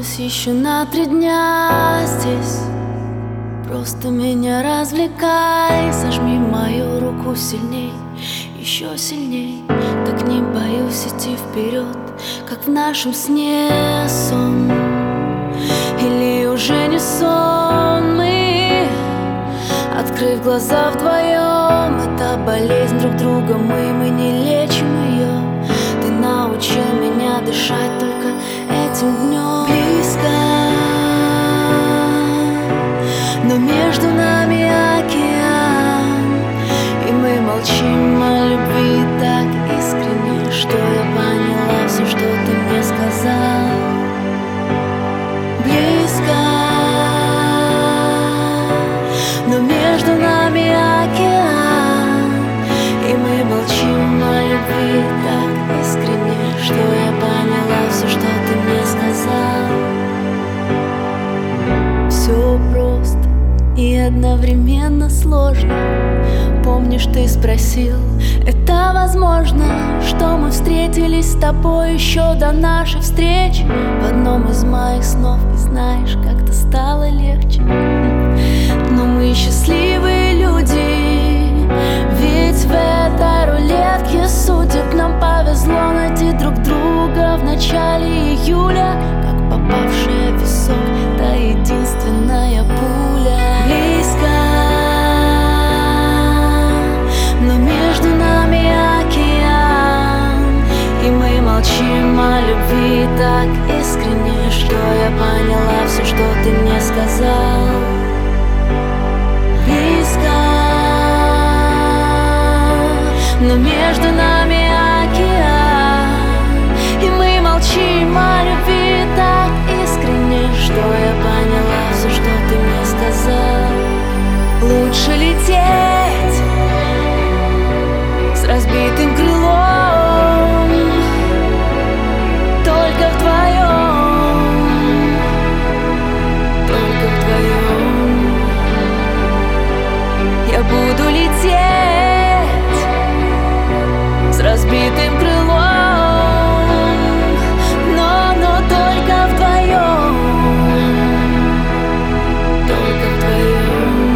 Останусь еще на 3 дня здесь. Просто меня развлекай, сожми мою руку сильней, еще сильней. Так не боюсь идти вперед, как в нашем сне сон. Или уже не сон мы, открыв глаза вдвоем. Это болезнь друг друга, мы не лечим ее. Ты научил меня дышать только этим днем. Близко, но между нами океан, и мы молчим о любви так искренне, что я поняла все, что ты мне сказал. Близко, но между нами океан, и мы молчим о любви так искренне, что я поняла все, что ты мне сказал. Все просто и одновременно сложно. Помнишь, ты спросил, это возможно, что мы встретились с тобой еще до нашей встречи в одном из моих снов. И знаешь, как-то стало легче. Но мы счастливые люди, ведь в этой рулетке судеб нам повезло найти друг друга в начале июля, как попавшая в висок та единственная пуля. Близко, но между нами океан, и мы молчим о любви так искренне, что я поняла все, что ты мне сказал. Близко, но между нами океан, и мы молчим о любви так искренне, что я поняла все, что ты мне сказал. Лучше лететь с разбитым крылом, только вдвоем, только вдвоем. Я буду лететь с разбитым крылом, но только вдвоем, только вдвоем.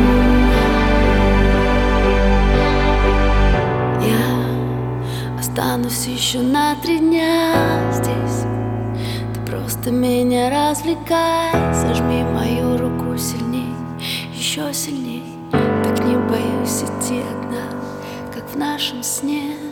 Я останусь еще на 3 дня здесь. Ты просто меня развлекай, сожми мою руку сильней, еще сильней. Так не боюсь идти одна, как в нашем сне.